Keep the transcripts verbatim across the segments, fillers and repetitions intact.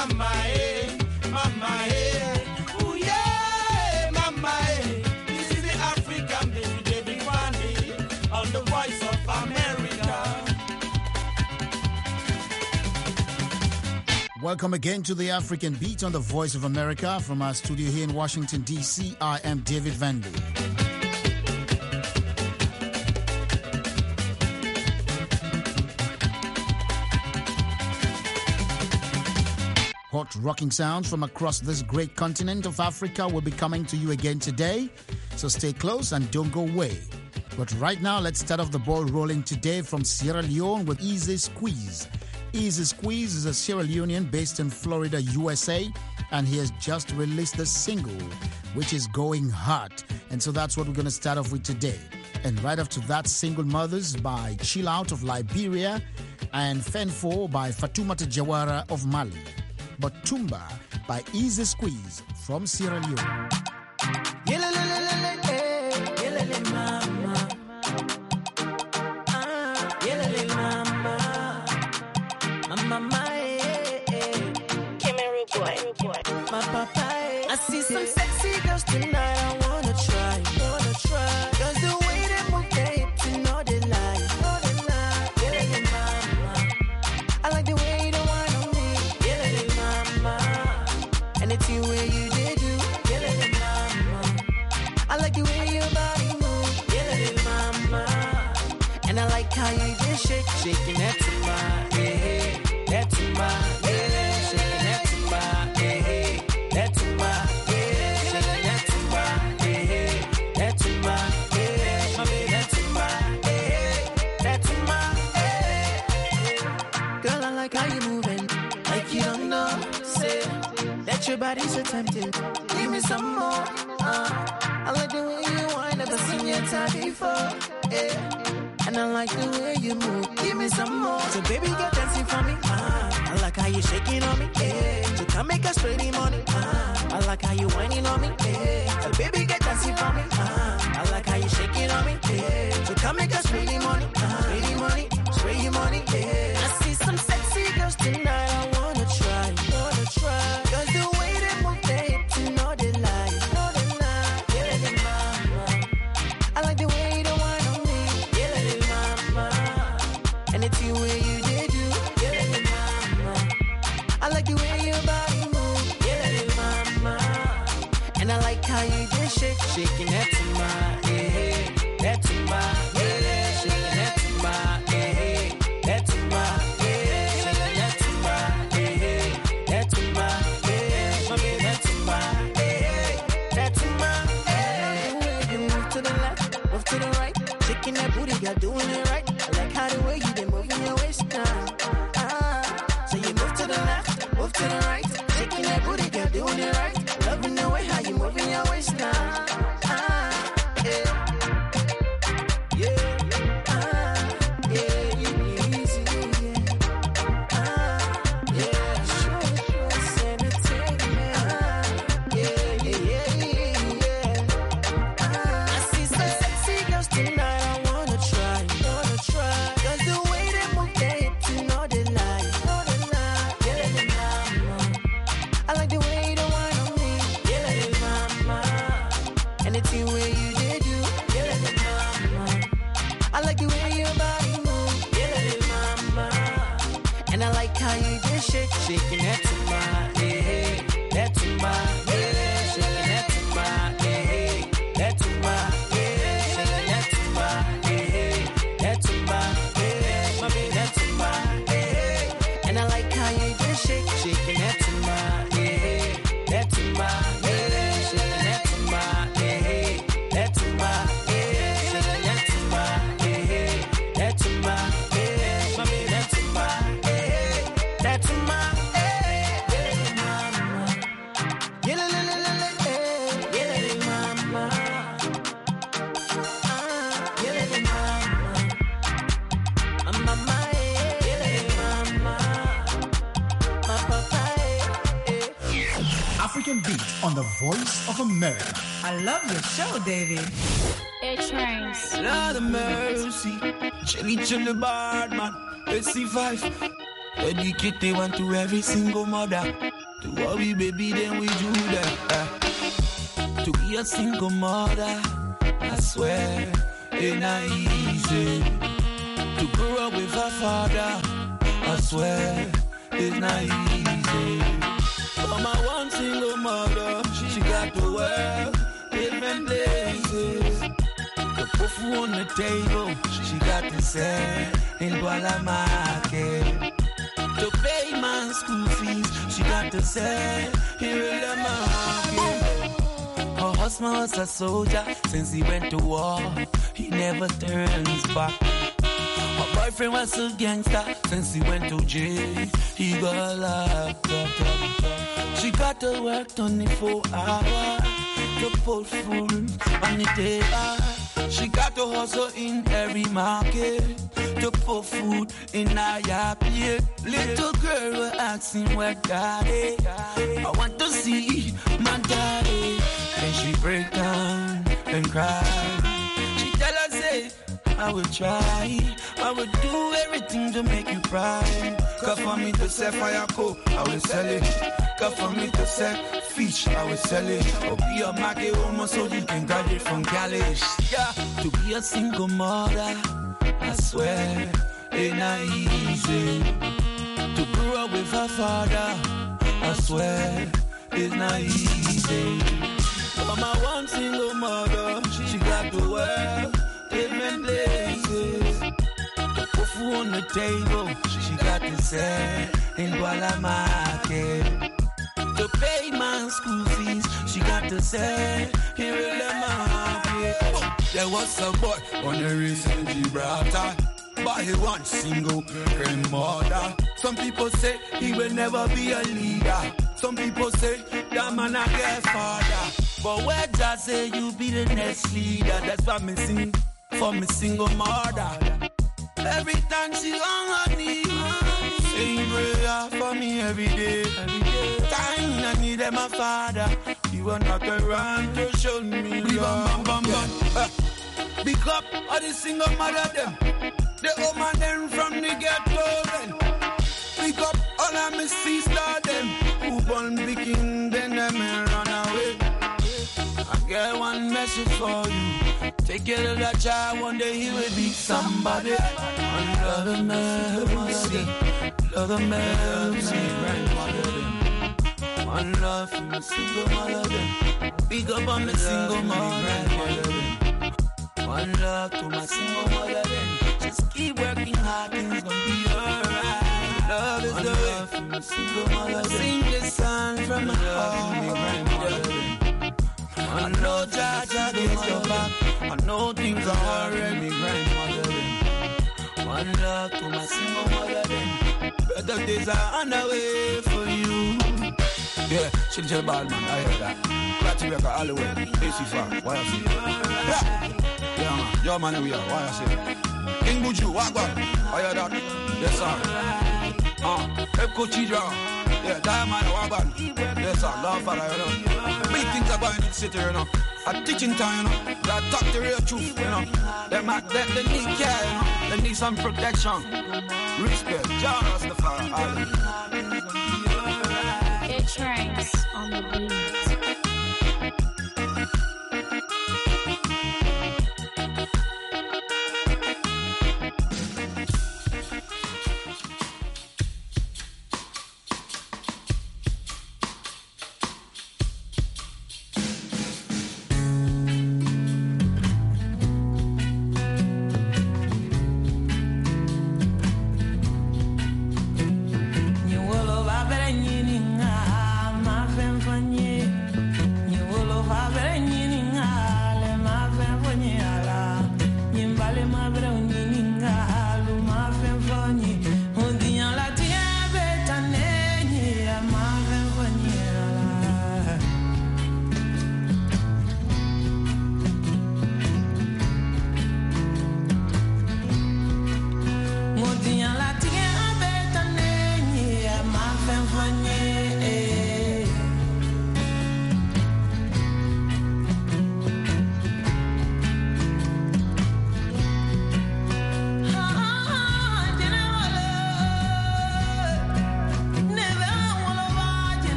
mama, eh, mama, eh. Ooh, yeah, mama, eh. This is the African baby, David Wande, on the Voice of America. Welcome again to the African Beat on the Voice of America. From our studio here in Washington, D C, I am David Wande. Hot rocking sounds from across this great continent of Africa will be coming to you again today, so stay close and don't go away. But right now, let's start off the ball rolling today from Sierra Leone with Easy Squeeze. Easy Squeeze is a Sierra Leonean based in Florida, U S A, and he has just released the single, which is going hot. And so that's what we're going to start off with today. And right after that, Single Mothers by Chill Out of Liberia and Fenfo by Fatoumata Jawara of Mali. But Tumba by Easy Squeeze from Sierra Leone. I see some sexy girls tonight, I wanna try, wanna try. Cause the way they move their hips, you know they lie, know they lie. Yeah, yeah, mama. I like the way you whine on me. Yeah, yeah, mama. And it's you way you did do. Yeah, yeah, mama. I like the way your body move. Yeah, yeah, mama. And I like how you just shake, shaking that to my, yeah, that to my, yeah, shaking that to my, yeah. That's my, yeah, shaking that to my, yeah, that's my, yeah, my baby, that's my, yeah, that's my, yeah. Girl, I like how you moving, like you don't know, say, that your body's so tempting, give me some more, uh, I like the way you whine, never seen your time before, yeah, and I like the way you move, give me some more, so baby, get dancing for me, uh, I like how you shaking on me, yeah, so come make us spray the money, uh, I like how you whining on me, yeah. So baby, get dancing for me, uh. I like how you shaking on me, yeah. So come make us spray the money, uh. Spray the money, spray your money, yeah. I see some sexy girls tonight, I wanna try, wanna try. Cause the way they move their hips, you know they lie, know they lie. Yeah, they mama. I like the way you whine on me, yeah, they mama. And it's you way you did do, yeah, they mama. I like the way your body move, yeah, they mama. And I like how you just shake, shaking that to my, yeah, that to my, yeah, shaking that to my, yeah, that to my, yeah, shaking that to my, yeah, that to my, yeah, my baby, that to my, yeah, that to my, yeah. You move to the left, move to the right, shaking that booty, you're doing it right. I like how the way you been moving your waist now. Ah, so you move to the left, move to the right, shaking that booty, you're doing it right. Loving the way how you moving your waist now. Ah, yeah, yeah, ah, yeah, you easy, yeah, ah, yeah, sure, sure, entertainment, ah, yeah, yeah, yeah, yeah, ah. I see some sexy girls tonight, I wanna try, wanna try. Cause the way they move their hips, you know they lie, know they lie, yeah, they mama. I like the way you whine on me, yeah, they mama. And it's you way you did do, yeah, they mama. I like the way your body move, yeah, they mama. And I like how you just shake, shaking that to my, yeah, that to my, yeah, shaking that to my, yeah, that to my, yeah, shaking that to my, yeah, that to my, yeah, my baby, that to my, yeah. And I like how you just shake, shaking that to my, yeah, that to my, yeah, shaking that to my, yeah, that to my, yeah, shaking that to my, yeah, that to my, yeah, my baby, that to my, yeah, that to my, yeah, mama, yeah, la la la la la, yeah, yeah, mama, ah, yeah, la mama, mama, yeah, mama, my papa, yeah. African Beat on the Voice of America. I love your show, David. It trains. Lord of mercy, chilly chilly bad man, S C five. Dedicate one to every single mother. To worry, baby, then we do that. Uh, to be a single mother, I swear, ain't not easy. To grow up with a father, I swear, it's not easy. For my one single mother, she got to work different places. To put food on the table, she got to sell in Kuala Market. To pay my school fees, she got to sell here in the market. Her husband was a soldier since he went to war. He never turns back. Her boyfriend was a gangster since he went to jail. He got locked up. She got to work twenty-four hours to put food on the table. She got to hustle in every market to put food in her plate. Little girl was asking where daddy. I want to see my daddy. Then she break down and cry. She tell us, say, I will try. I will do everything to make you cry. Cause for me to sell fire coal, I will sell it. Cause for me to sell fish, I will sell it. Or be a market woman so you can graduate from college. Yeah, to be a single mother, I swear, ain't not easy. To grow up with a father, I swear, it's not easy. For my one single mother, she got to work different places. To put food on the table, she got to sell in Kuala Market. To pay my school fees, she got to sell here in the market. There was a boy on the race in Gibraltar, but he one single grandmother. Some people say he will never be a leader. Some people say that man a get father. But where just say you be the next leader? That's why me sing for me single mother. Every time she on her knees, sing prayer for me every day. Time I need them a father. You are not around to show me love. Bam, bam, bam, bam. Uh, Big up all the single mother them. The old man them from the ghetto then. Big up all of my sister them. Who born picking then them and run away. I get one message for you. Take care of that child, one day he will be somebody. Love the mercy, love the mercy, grandmother them. One love for the single mother them. Big up on the single mother them. One love to my single mother then. Just keep working hard, things gonna be alright. Love is the way from the single mother. Sing this song from my heart. I know Jaja is your back. I know things are already grandmother. One love to my single mother. Better days are on the way for you. Yeah, she'll tell bad man, I heard that. Ratty record all the way. A C far, why I say? Yeah, yeah man, your man we are, why I say? King Buju, Wagwan, I heard that. Yes sir. Ah, Epco Chidra. Yeah, Diamond, Wagwan. Yes sir, love for I heard that. Big things are going in the city, you know. At teaching time, you know. They talk the real truth, you know. They, might, they, they need care, you know. They need some protection. Respect. John Rastafari. It trains on the beat.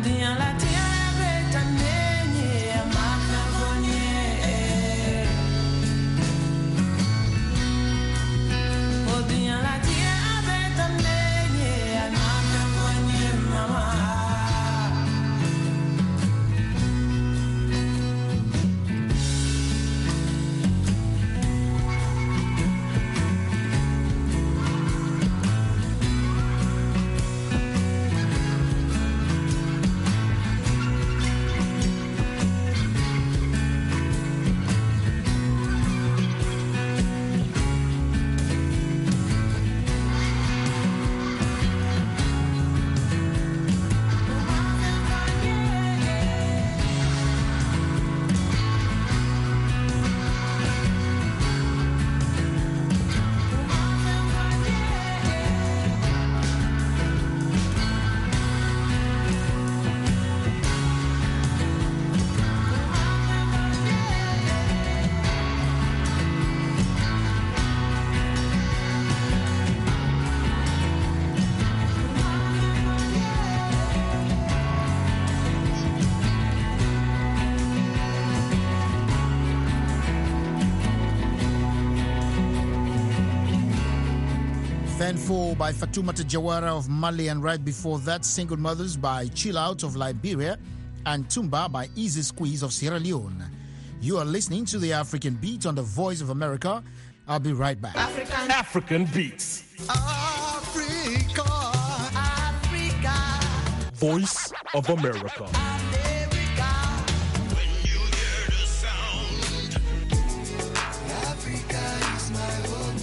Fanful by Fatoumata Jawara of Mali, and right before that, Single Mothers by Chill Out of Liberia, and Tumba by Easy Squeeze of Sierra Leone. You are listening to the African Beat on the Voice of America. I'll be right back. African, African Beats. Africa, Africa, Voice of America. America. When you hear the sound, Africa is my home.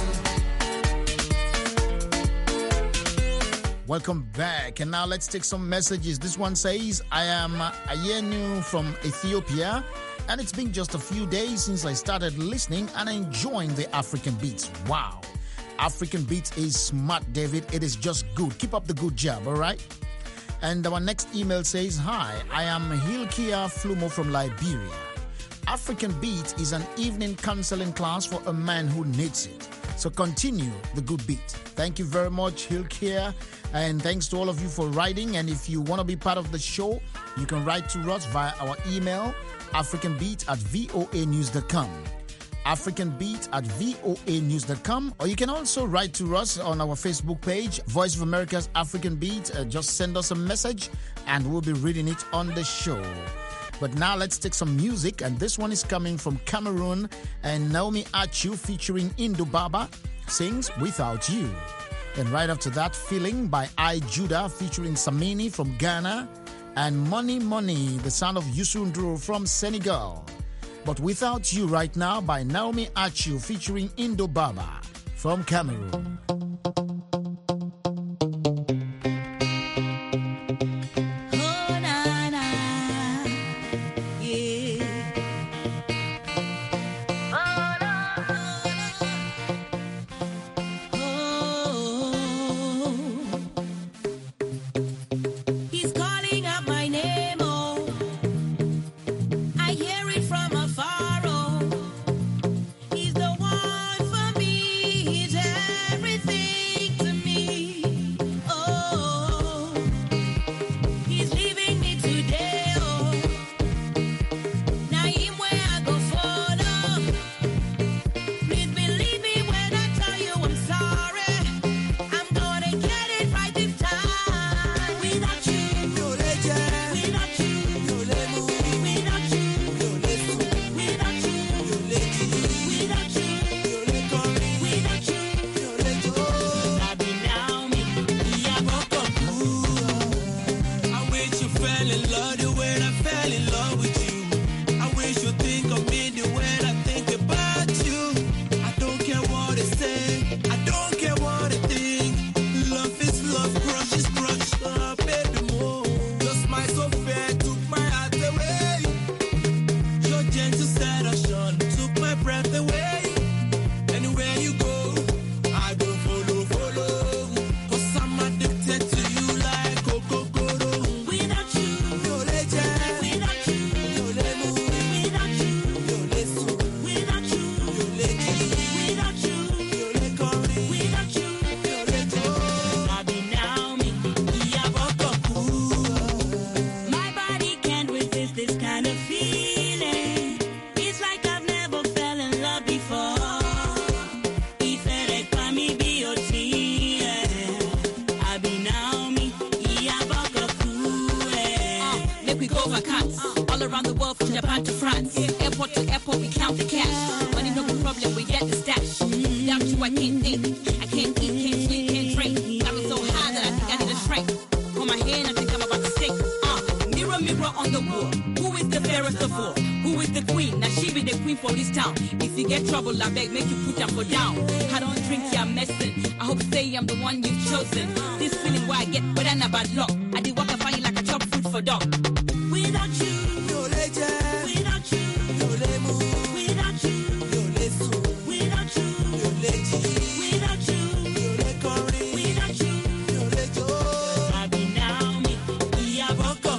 Welcome back. And now let's take some messages. This one says, I am Ayenu from Ethiopia, and it's been just a few days since I started listening and enjoying the African Beats. Wow. African Beats is smart, David. It is just good. Keep up the good job, all right? And our next email says, hi, I am Hilkia Flumo from Liberia. African Beat is an evening counseling class for a man who needs it. So continue the good beat. Thank you very much, Hilkia. And thanks to all of you for writing. And if you want to be part of the show, you can write to us via our email, africanbeat at voa news dot com. africanbeat at voa news dot com. Or you can also write to us on our Facebook page, Voice of America's African Beat. Uh, just send us a message and we'll be reading it on the show. But now let's take some music, and this one is coming from Cameroon, and Naomi Achu featuring Indo Baba sings Without You. And right after that, Feeling by I Judah featuring Samini from Ghana, and Money Money, the sound of Youssou N'Dour from Senegal. But Without You right now by Naomi Achu featuring Indo Baba from Cameroon. Everything. accounts. All around the world from Japan to France. Airport to airport, we count the cash. Money no problem, we get the stash. Without you, I can't think. I can't eat, can't sleep, can't drink. Got me so high that I think I need a shrink. On my hand, I think I'm about to sink. Uh, mirror, mirror on the wall. Who is the fairest of all? Who is the queen? Now she be the queen for this town. If you get trouble, I beg, make you put her for down. I don't drink, you're messing. I hope say I'm the one you've chosen. This feeling where I get better than a bad luck. I did walk up find you like a chop food for dog. Without you, no legend. Without you, no lemon. Without you, no lesu. Without you, no legend. Without you, no lekori. Without you, no lejo. I be now me, iya boko.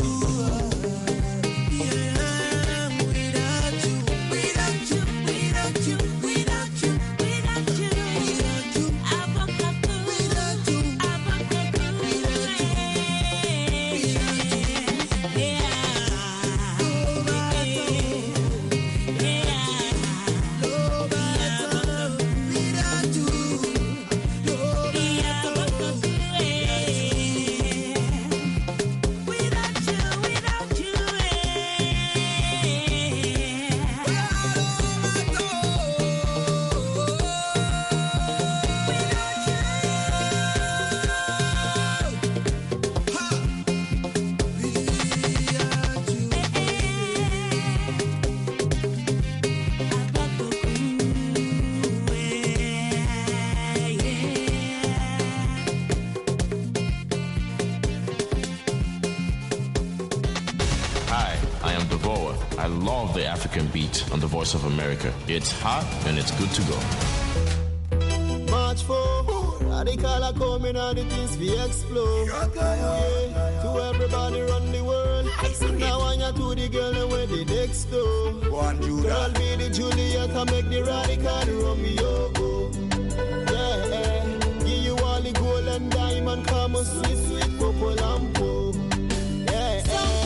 Beat on the Voice of America. It's hot and it's good to go. March four, radical are coming and the things we explode. Yeah, to everybody run the world. Now I want to the girl and where the next door. Girl be the Juliet and make the radical Romeo. Yeah, give you all the gold and diamond, come on sweet, sweet purple lampo. Yeah,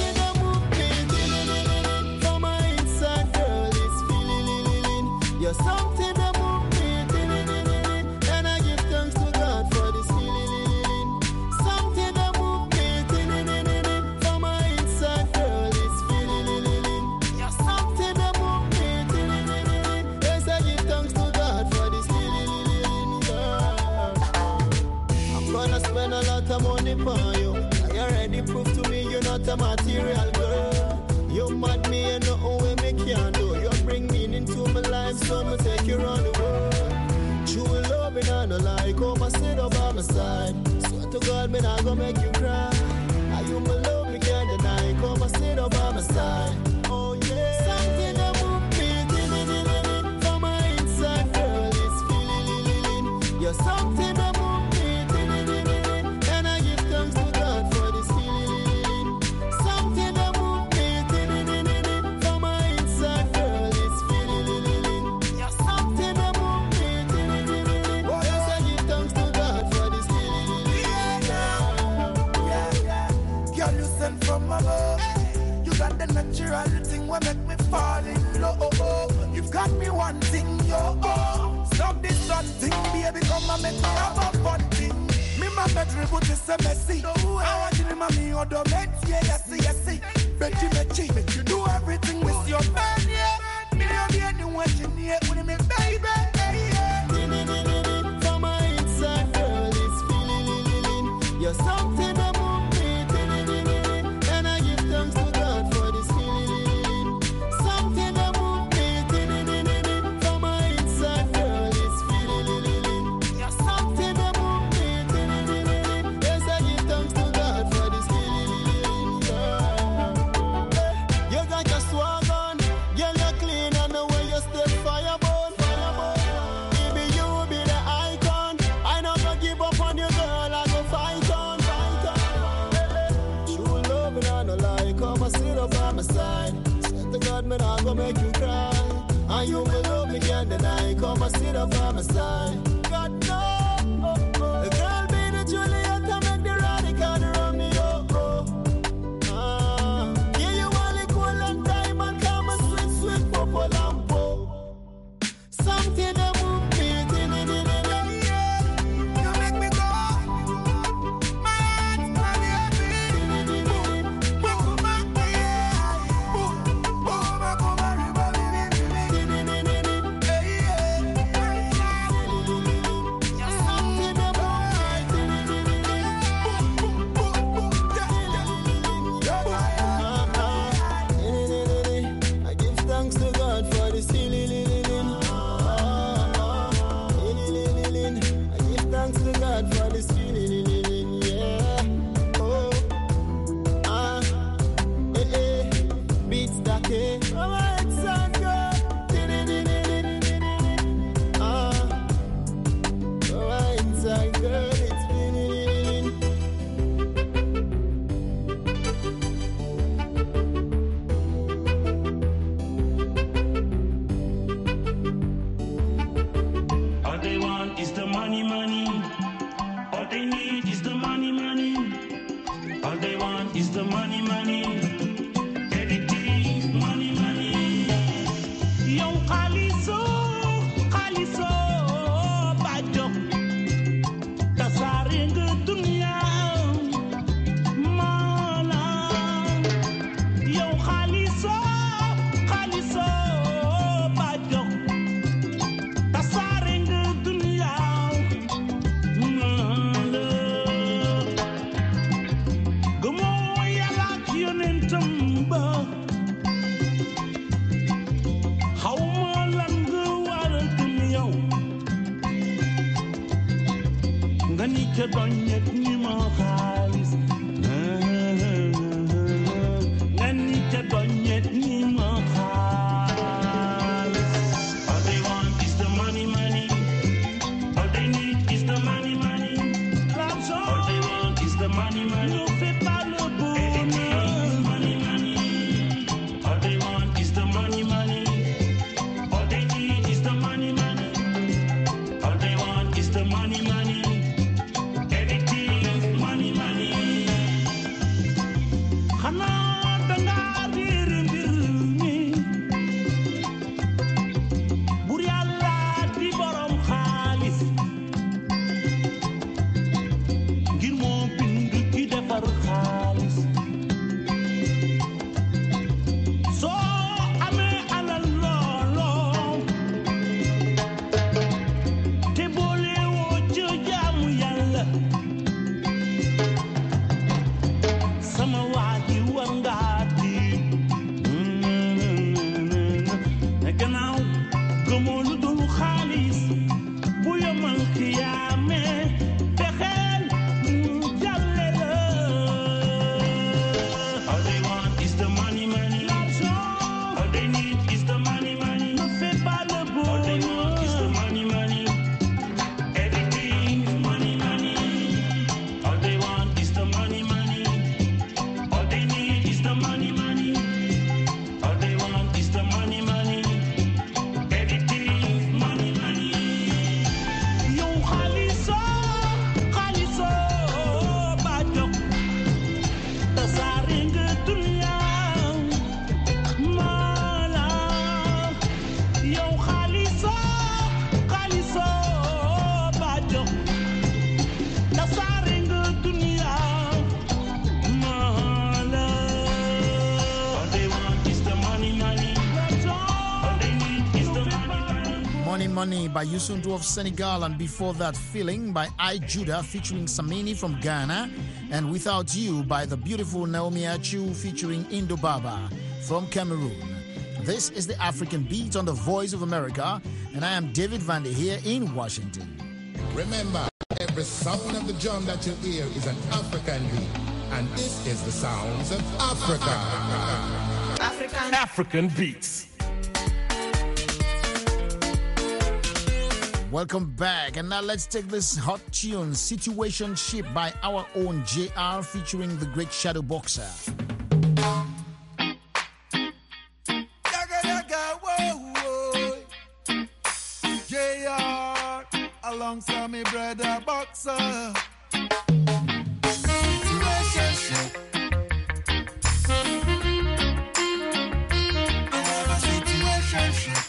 you're something that move me, and I give thanks to God for this feeling. Something that move me, for my inside girl, it's feeling. You're something that move me, yes, I give thanks to God for this feeling. I'm gonna spend a lot of money for you. I already proved to me you're not a material girl. You mad me and nothing way me can do. You bring meaning to my life, so I'ma take you around the world. True love and I no lie, come and sit up by my side. Swear to God, me not gonna make you cry. Are you my love, me can't deny. Come and sit up by my side. Oh yeah, something that move me, for my inside girl, it's feeling. You're something that move me, and I give thanks to God for this feeling. Something that natural thing will make me fall in love. You've got me one thing, yo. Oh. Stop this one thing, baby, come and make me have a fun thing. Me my bedroom put this a messy. I want you to me or the meds, yeah, yes, yes, yes. Bet you make you make you do everything with your man, yeah. Me don't be anyone you need with me, baby. Yeah. For my inside girl, it's feeling. You're something that move me, and I give thanks to God for this feeling. Something that move me, for my inside girl, it's feeling. You're something that move me, yes, I give thanks to God for this feeling. You got your swag on, girl, you're clean and the way you step fireborn. Baby, you be the icon. I not gonna give up on you, girl, I go fight on, fight on. True love and I no lie, come and sit up by my side. Swear to God, me not gonna make you cry. And you will love me, can't deny. Come and sit up by my side. God no, the girl be the Juliet and make the radical Romeo. Ah, yeah, you all the gold and diamond, come and sweet, sweet purple lampo. Something that move me, you make me go. My heart's not happy. nga ni ca doñ ñet ñi ma xaalis nga ni ca doñ ñet ñi ma xaalis. All they want is the money, money. All they need is the money, money. All they want is the money, money. Ne fais pas le bonheur. Money, money. All they want is the money, money. All they need is the money, money. All they want is the money, money. Everything is money, money. Xanaa danga réer mbir mi. Buur Yàlla di borom xaalis. Ngir moo bind ki defar xaalis. Soo amee alal looloo te boole woo ci jaamu Yàlla sama waa ji war ngaa tiit. Ne gannaaw gëmoo lu dul xaalis bu yomal xiyaame fexeel mu jàlle la. All they want is the money, money. All they need is the money, money. Ne fais pas le bonheur. All they want is the money, money. Everything is money, money. All they want is the money, money. All they need is the money, money. All they want is the money, money. Everything is money, money. Yow xaaliso xaaliso ba jox tasaare nga dunya mala. Yow xaaliso xaaliso ba jox tasaare nga dunya mala. All they want is the money, money. All they need is the money, money. Money Money by Youssou of Senegal, and before that Feeling by I Judah featuring Samini from Ghana, and Without You by the beautiful Naomi Achu featuring Indo Baba from Cameroon. This is the African Beat on the Voice of America, and I am David Vande here in Washington. Remember, every sound of the drum that you hear is an African beat, and this is the sounds of Africa. African. African beats. Welcome back, and now let's take this hot tune, Situation Ship by our own J R featuring the great Shadow Boxer. Yaga, yaga, whoa, whoa. J R, alongside me brother Boxer. Situationship. I have a situationship.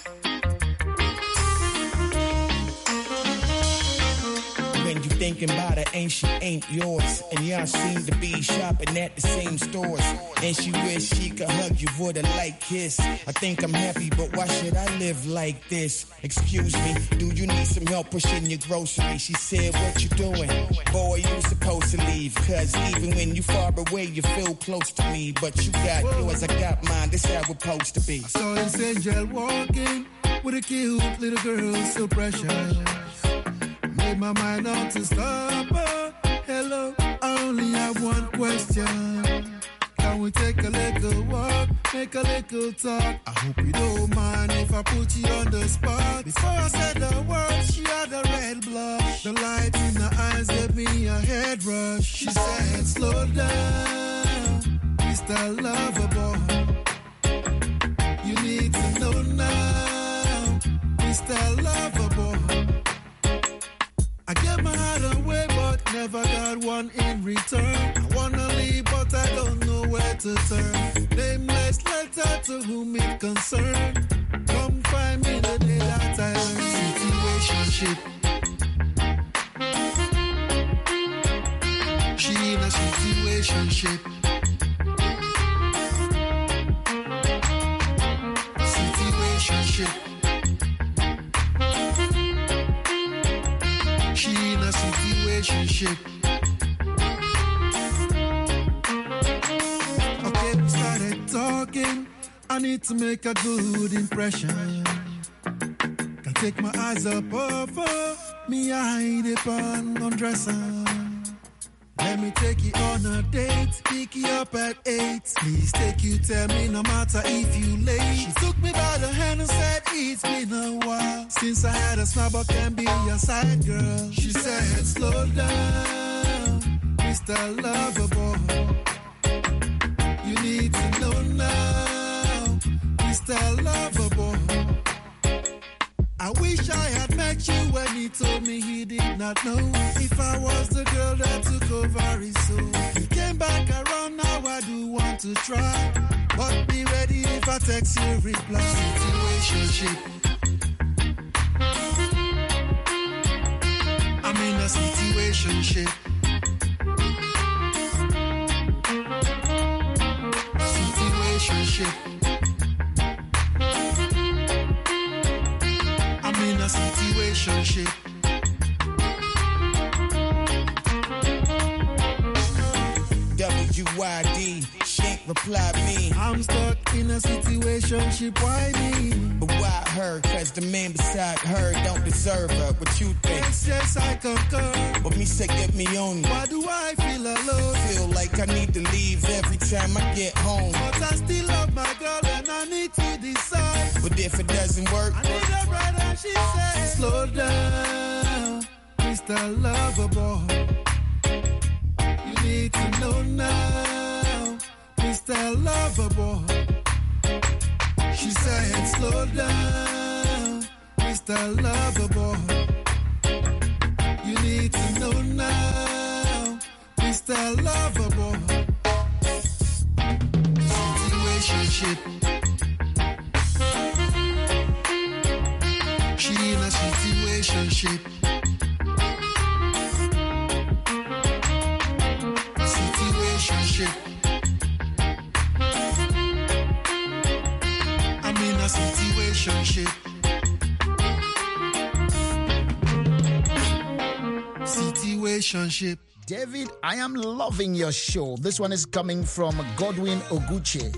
When you thinking about her, ain't she ain't yours? And y'all seem to be shopping at the same stores. And she wish she could hug you for the light kiss. I think I'm happy, but why should I live like this? Excuse me, do you need some help pushing your groceries? She said, what you doing? Boy, you supposed to leave. Cause even when you far away, you feel close to me. But you got yours, I got mine, this how it's supposed to be. I saw this angel walking with a cute little girl, so precious. Made my mind up to stop her. Hello, I only have one question. Can we take a little walk, make a little talk? I hope you don't mind if I put you on the spot. Before I said the words, she had a red blush. The light in her eyes gave me a head rush. She said, slow down, Mister Lover Boy. You need to know now, Mister Lover Boy. I gave my heart away, but never got one in return. I wanna leave, but I don't know where to turn. Nameless letter to whom it concerned. Come find me the day that I learn. Situationship. She in a situationship. Situationship. She in a situationship. Okay, we started talking. I need to make a good impression. Can take my eyes up off her. Me I hide it on undresser. Let me take you on a date, pick you up at eight. Please take you, tell me no matter if you late. She took me by the hand and said it's been a while since I had a smile but can be your side girl. She said slow down, Mister Loverboy. You need to know now, Mister Loverboy. I wish I had met you when he told me he did not know if I was the girl that took over his soul. He came back around, now I do want to try, but be ready if I text you reply. Situationship. I'm in a situationship. Situationship. In a situationship. W Y D, she ain't reply me. I'm stuck in a situationship, why me? But why her? Cause the man beside her don't deserve her. What you think? Yes, yes, I concur. But me say get me on. Why do I feel alone? Feel like I need to leave every time I get home. But I still love my girl and I need to decide. But if it doesn't work, I need a bride and she said, slow down, Mister Loverboy. You need to know now, Mister Loverboy. She said, slow down, Mister Loverboy. You need to know now, Mister Loverboy. Situationship. She in a situationship. Situationship. I'm in a situationship. Situationship. David, I am loving your show. This one is coming from Godwin Oguche.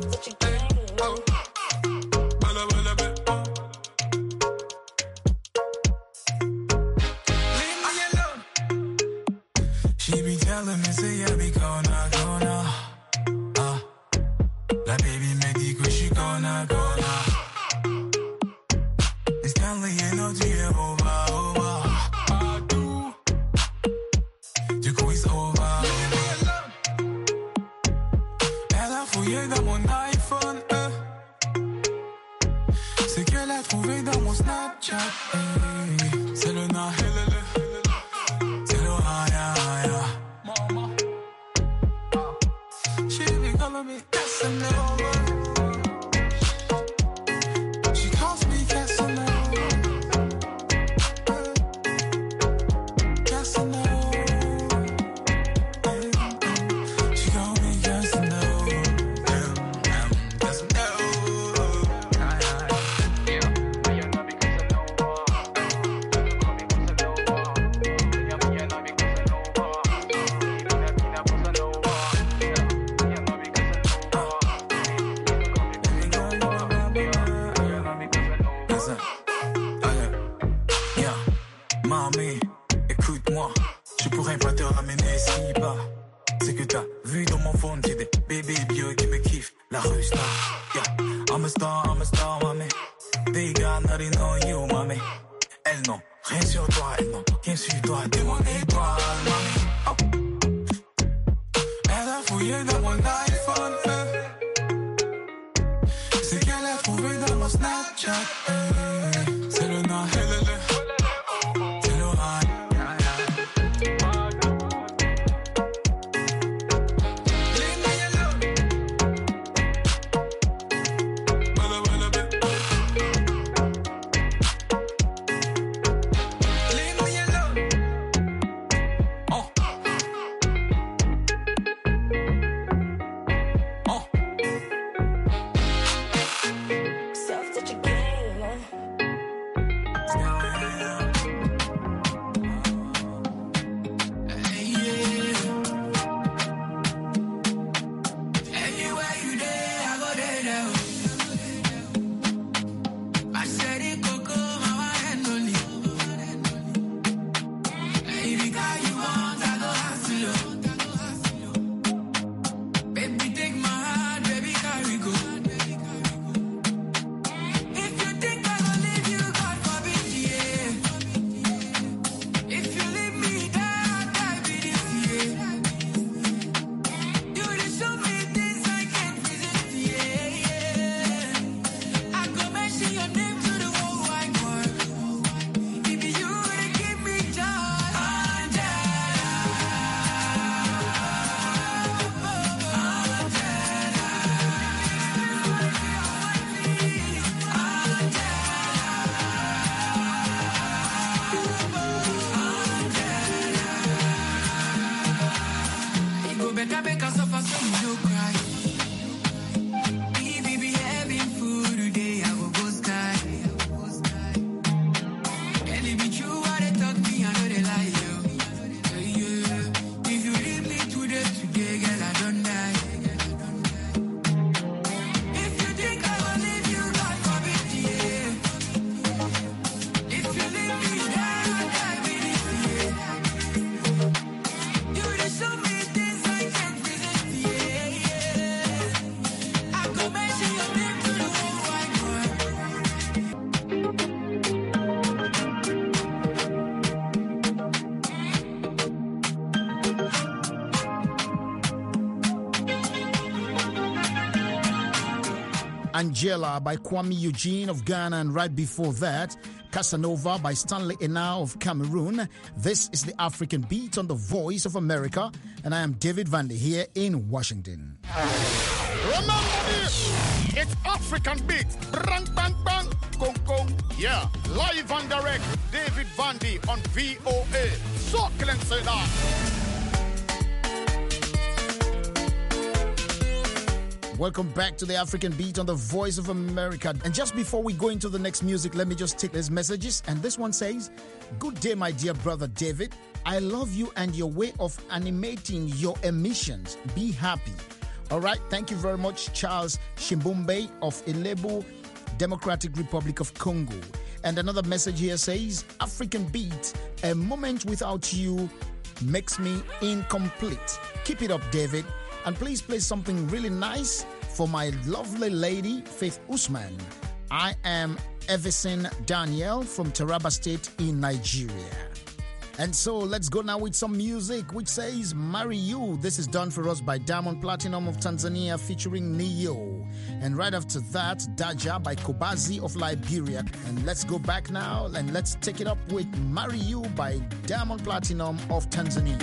She be telling me, say, I be gonna, gonna. Uh, la baby me dit que je suis gonna, gonna. It's Stanley, you know, tu es over, over. Partout. Du coup, it's over. Elle a fouillé dans mon iPhone, euh. C'est qu'elle a trouvé dans mon Snapchat, euh. C'est le na, c'est le haya, haya. Mama. She be calling me Casanova. She calls me Casanova. Casanova. She calls me Casanova. Casanova. Mamie, écoute-moi, je pourrais pas te ramener si bas. C'est que t'as vu dans mon phone, j'ai des bébés bio qui me kiffent. La rue star, yeah. I'm a star, I'm a star, mamie. They got nothing on you, mamie. Elles n'ont rien sur toi, elles n'ont rien sur toi. T'es mon étoile, mamie. Oh. Elle a fouillé dans mon iPhone, euh. C'est qu'elle a trouvé dans mon Snapchat, euh. C'est le na, c'est le le. C'est le high. Angela by Kwame Eugene of Ghana, and right before that, Casanova by Stanley Enao of Cameroon. This is the African Beat on the Voice of America, and I am David Vandy here in Washington. Remember this, it's African Beat. Bang, bang, bang, go, go. Yeah, live and direct, David Vandy on V O A. So can say that. Welcome back to the African Beat on the Voice of America. And just before we go into the next music, let me just take these messages. And this one says, "Good day, my dear brother David. I love you and your way of animating your emissions. Be happy." All right. Thank you very much, Charles Shimbumbe of Ilebo, Democratic Republic of Congo. And another message here says, "African Beat, a moment without you makes me incomplete. Keep it up, David. And please play something really nice for my lovely lady, Faith Usman. I am Everson Daniel from Taraba State in Nigeria." And so let's go now with some music which says "Marry You." This is done for us by Diamond Platinum of Tanzania featuring Neo. And right after that, Daja by Kobazi of Liberia. And let's go back now and let's take it up with "Marry You" by Diamond Platinum of Tanzania.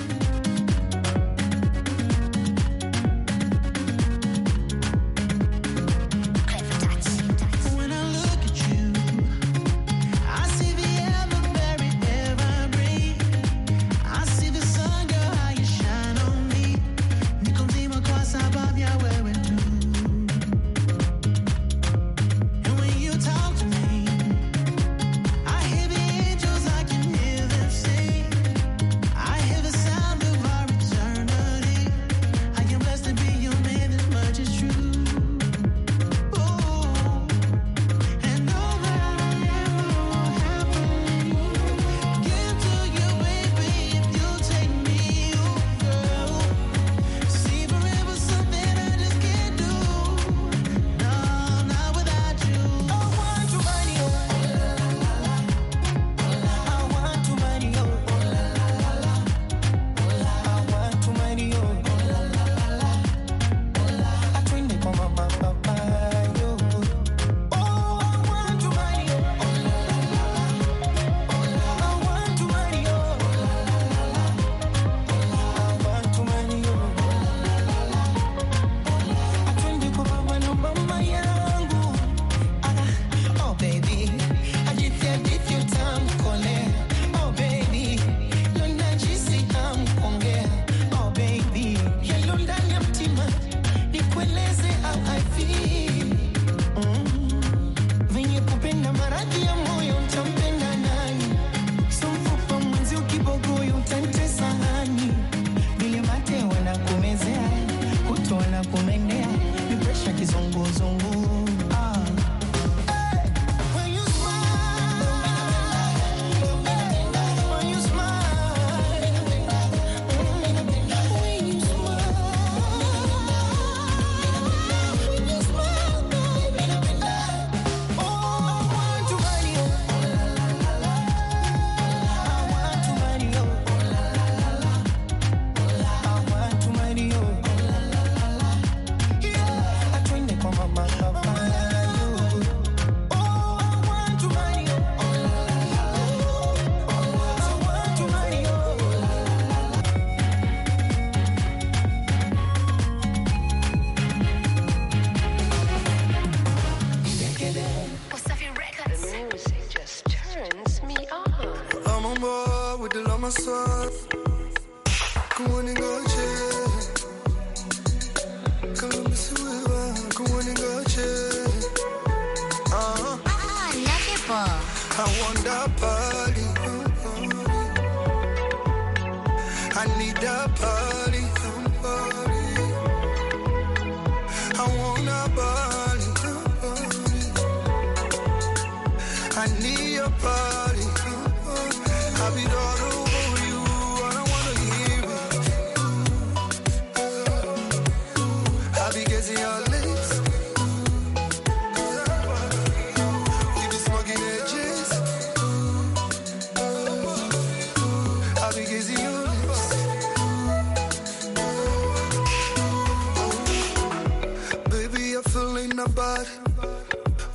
Baby, you're feeling the body.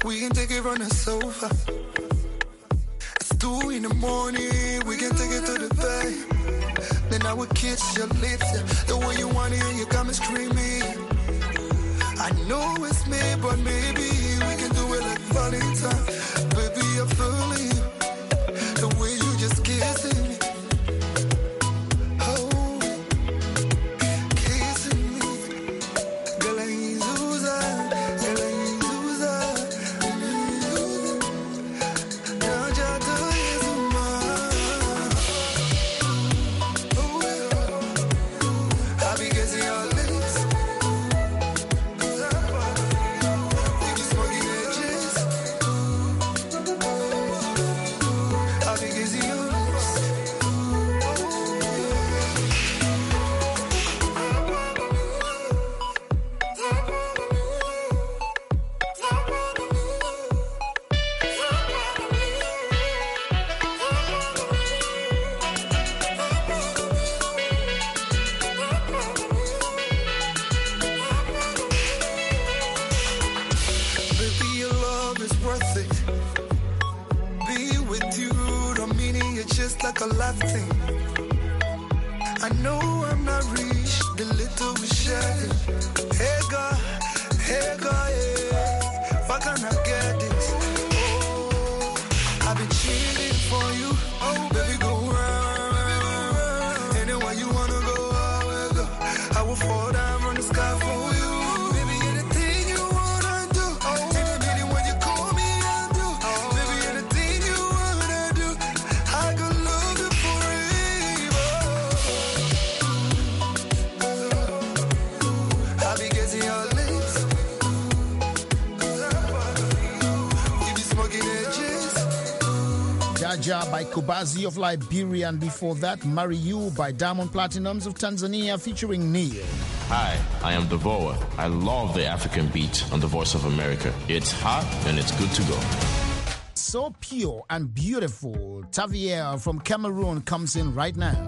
We can take it from the sofa. It's two in the morning, we can take it to the bed. Then I would kiss your lips, yeah. The way you want it, you got me screaming. I know it's me, but maybe we can do it like Valentine. Baby, I'm feeling you, the way you just kissing me. Oh, kissing me. Girl, I ain't Zuza, girl, I ain't Zuza. Now just do it to mine. Oh, yeah. I be kissing your lips. Like a life thing. I know I'm not rich, the little we share. Hey God, hey God, yeah. Why can't I get this? Oh, I've been cheating for you. Oh, baby, go round. Anywhere you wanna go, I will go. I will fall down from the sky for you. Baby, anything you wanna do. Even meaning when you call me, I do. Baby, anything you wanna do. I go. Jaja by Kubazi of Liberia, and before that, Marry You by Diamond Platinums of Tanzania featuring Neil. Hi, I am Devoa. I love the African beat on the Voice of America. It's hot and it's good to go. So pure and beautiful, Tavier from Cameroon comes in right now.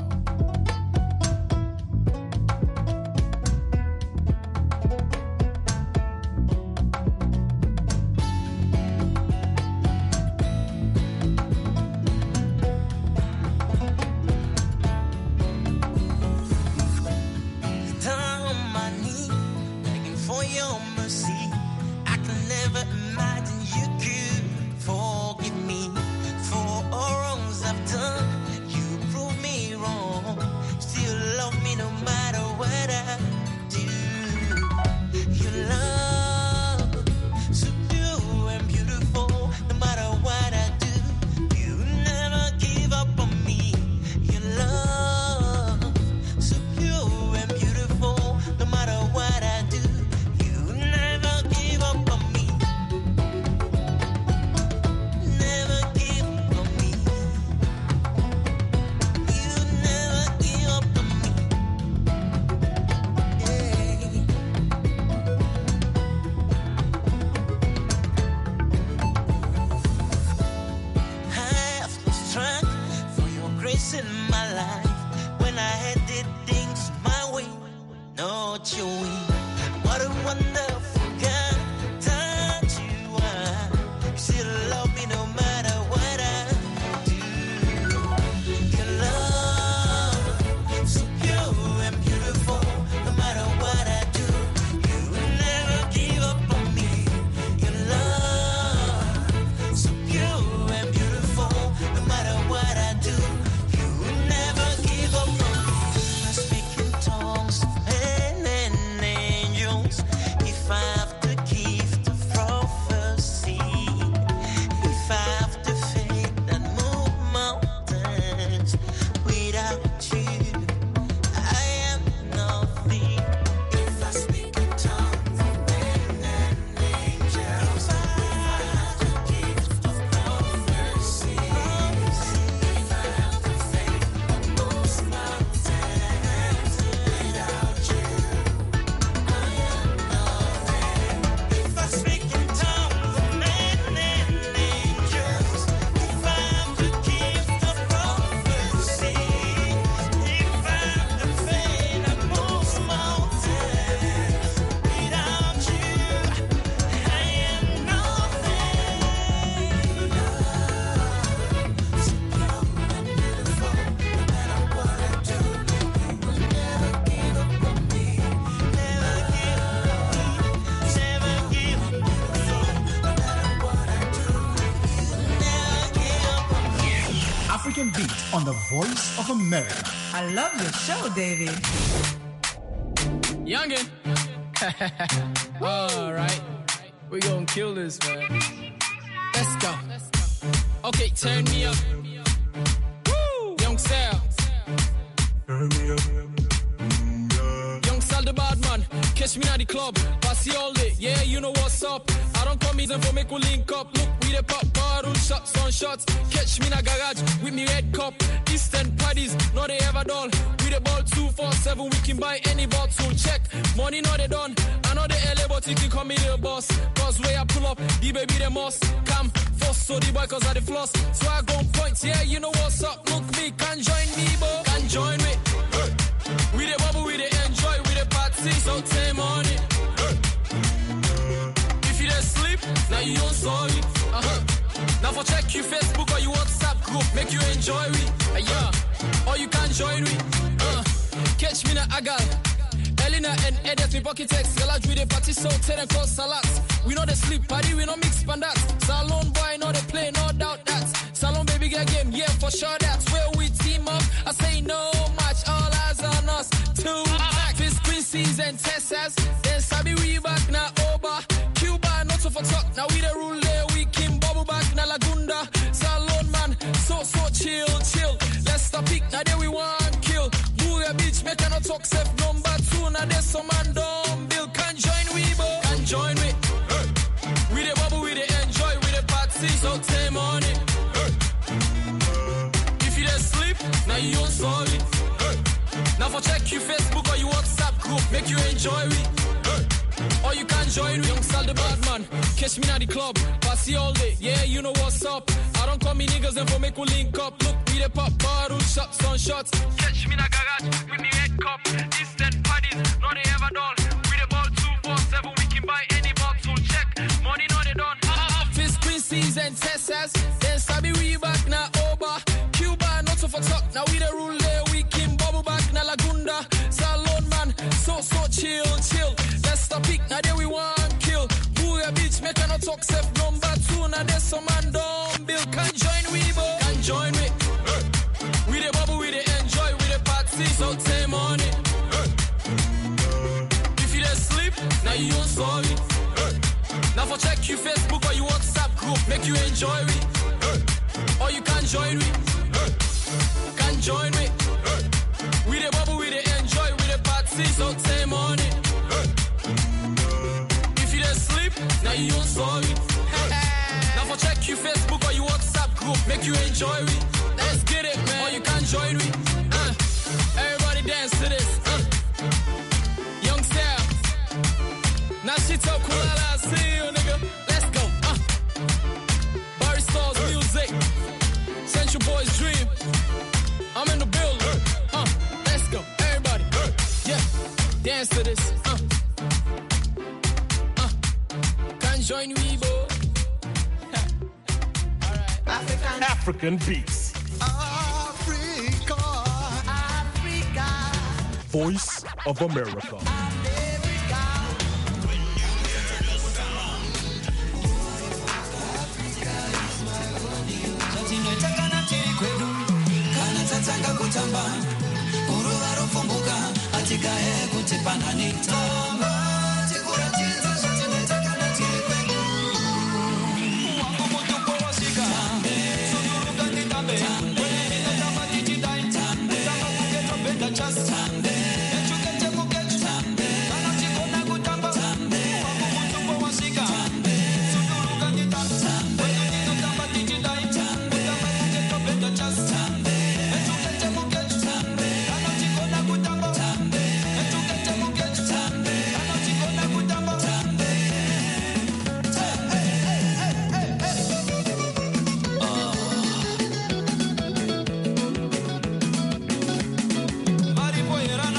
If voice of America. I love your show, David. Youngin. All right. We gonna kill this, man. Let's go. Okay, turn me up. Woo! Young Sal. Turn me up. Young Sal the bad man. Catch me at the club. Pass all day. Yeah, you know what's up. I don't come easy for make we link up. Look, we the pop bottle shots on shots. Catch me in a garage with me red cup. Eastern parties, no they ever done. We the ball two four seven. We can buy any bottle. Check. Money no they done. I know the L A, but you can call me the boss. Cause where I pull up, the baby the must come first. So the boy cause I the floss. So I go points. Yeah, you know what's up. Look, me can join me, bo. Can join me. Hey. We the bubble, we the enjoy, we the party. So time on it. Sleep, now you don't sorry. Uh-huh. Now for check your Facebook or your WhatsApp group, make you enjoy it. Uh, yeah, or you can join me. Uh, catch me na agal. Elena and Edith, me pocket text. Girl, I do the party so ten and cause salads. We know the sleep party, we know mix pandats. Salon boy, know the play, no doubt that. Salon baby get game, yeah for sure that's where we team up. I say no match, all eyes on us. Two Fist Quincy's and Texas. Then Sabi we back now over. Cuba not so for talk. Now we the rule there. We can bubble back na Lagunda. Salon man, so so chill, chill. Let's stop it. Now there we want kill. Booyah bitch, make a no talk safe number two. Now there's some man dumb bill. Can join we bo. Can join me. Hey. We the bubble, we the enjoy, we the party. So time on it. Hey. If you don't sleep, now you don't sorry. Hey. Now for check your Facebook or your WhatsApp group, make you enjoy it. Hey. Or you can join me. Young Sal the bad man. Catch me at the club. Pass all day. Yeah, you know what's up. I don't call me niggas and for make we link up. Look, we the pop bottle shots on shots. Catch me in a garage with me red cup. Eastern parties, no they ever done. We the ball two four seven. We can buy any bottle. Check. Money no they done. Fist Quincy's and Texas. Then Sabi we back now over. Cuba not so for talk. Now we the rule there. We can bubble back na Lagunda. Salon man. So so chill, chill. Let's stop it. Now there we want kill. Booyah bitch, make a no talk safe number two. Now there's some man dumb bill. Can join we bo. Can join me. Hey. We the bubble, we the enjoy, we the party. So time on it. Hey. If you don't sleep, now you don't sorry. Hey. Now for check your Facebook or your WhatsApp group, make you enjoy it. Hey. Or you can join me. Hey. Can join me. Hey. We the bubble, we the enjoy, we the party. So time on it. Now you don't sorry. Now for check your Facebook or your WhatsApp group, make you enjoy it. Let's get it, man. Or you can join me. Uh, everybody dance to this. Uh. Young Sal. Now she talk cool, I see you, nigga. Let's go. Uh. Barry Stars music. Central Boys dream. I'm in the building. Uh. Let's go, everybody. Yeah. Dance to this. Uh. Join me, bo. African. African beats. Africa. Africa. Voice of America. Maripoera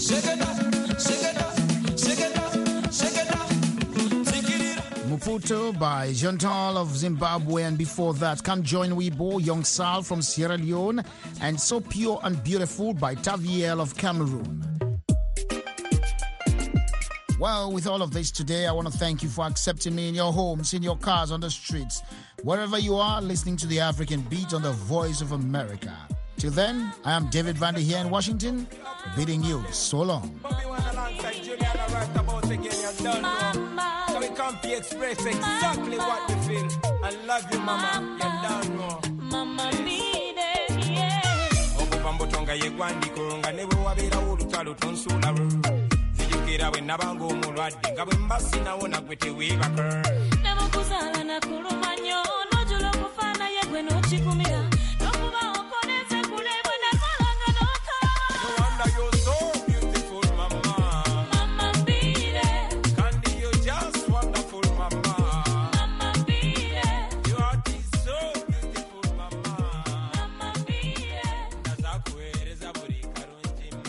Muputo by Jeantal of Zimbabwe, and before that, Come Join Weibo, Young Sal from Sierra Leone, and So Pure and Beautiful by Taviel of Cameroon. Well, with all of this today, I want to thank you for accepting me in your homes, in your cars, on the streets, wherever you are, listening to the African Beat on the Voice of America. Till then, I am David Vandy here in Washington, bidding you so long. Mama. So we can't be express exactly what we feel. I love you, mama. You're down low. Mama need it, yeah. Obubambo tonga yegwandiko nga ne bwe wabeerawo olutalo tonsula zijukira bwe nabanga omulwadde nga bwe mbasi nawo nagwe teweebaka ne mukuzaala nakuluma nnyo n'ojula okufaanaye gwe n'okikumira